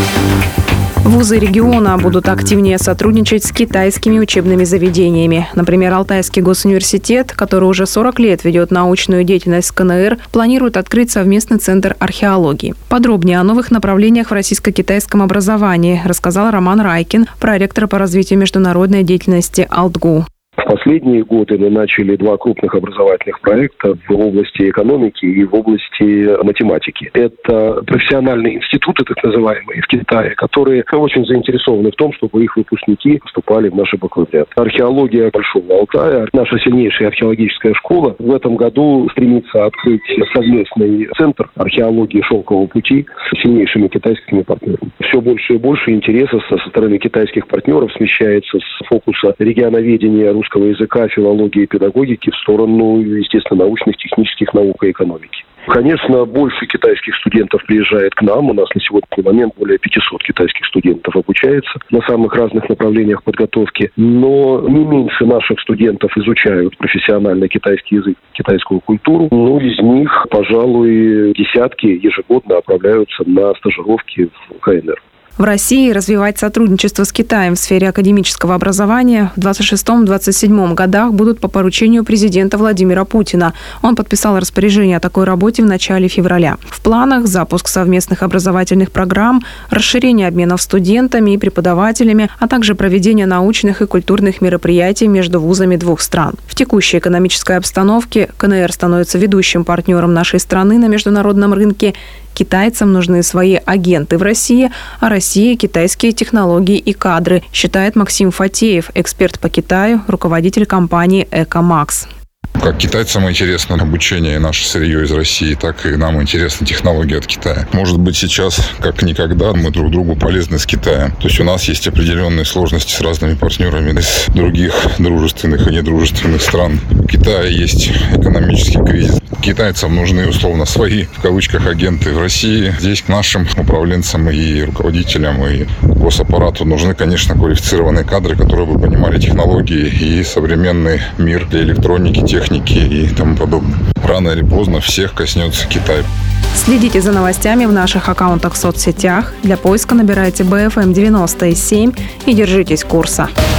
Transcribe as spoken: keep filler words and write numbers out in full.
Вузы региона будут активнее сотрудничать с китайскими учебными заведениями. Например, Алтайский госуниверситет, который уже сорок лет ведет научную деятельность с ка эн эр, планирует открыть совместный центр археологии. Подробнее о новых направлениях в российско-китайском образовании рассказал Роман Райкин, проректор по развитию международной деятельности АЛТГУ. В последние годы мы начали два крупных образовательных проекта в области экономики и в области математики. Это профессиональные институты, так называемые, в Китае, которые очень заинтересованы в том, чтобы их выпускники поступали в наши бакалавриаты. Археология Большого Алтая, наша сильнейшая археологическая школа, в этом году стремится открыть совместный центр археологии Шелкового пути с сильнейшими китайскими партнерами. Все больше и больше интереса со стороны китайских партнеров смещается с фокуса регионоведения русского языка, филологии и педагогики в сторону, естественно, научных, технических наук и экономики. Конечно, больше китайских студентов приезжает к нам. У нас на сегодняшний момент более пятисот китайских студентов обучается на самых разных направлениях подготовки. Но не меньше наших студентов изучают профессионально китайский язык, китайскую культуру. Ну, из них, пожалуй, десятки ежегодно отправляются на стажировки в ка эн эр. В России развивать сотрудничество с Китаем в сфере академического образования в двадцать шестом — двадцать седьмом годах будут по поручению президента Владимира Путина. Он подписал распоряжение о такой работе в начале февраля. В планах запуск совместных образовательных программ, расширение обменов студентами и преподавателями, а также проведение научных и культурных мероприятий между вузами двух стран. В текущей экономической обстановке ка эн эр становится ведущим партнером нашей страны на международном рынке. Китайцам нужны свои агенты в России, а России – китайские технологии и кадры, считает Максим Фатеев, эксперт по Китаю, руководитель компании «Экомакс». Как китайцам интересно обучение и наше сырье из России, так и нам интересны технологии от Китая. Может быть, сейчас, как никогда, мы друг другу полезны с Китаем. То есть у нас есть определенные сложности с разными партнерами из других дружественных и недружественных стран. У Китая есть экономический кризис. Китайцам нужны, условно, свои, в кавычках, агенты в России. Здесь к нашим управленцам и руководителям, и госаппарату нужны, конечно, квалифицированные кадры, которые бы понимали технологии и современный мир для электроники, техники и тому подобное. Рано или поздно всех коснется Китай. Следите за новостями в наших аккаунтах в соцсетях. Для поиска набирайте бэ эф эм девяносто семь и держитесь курса.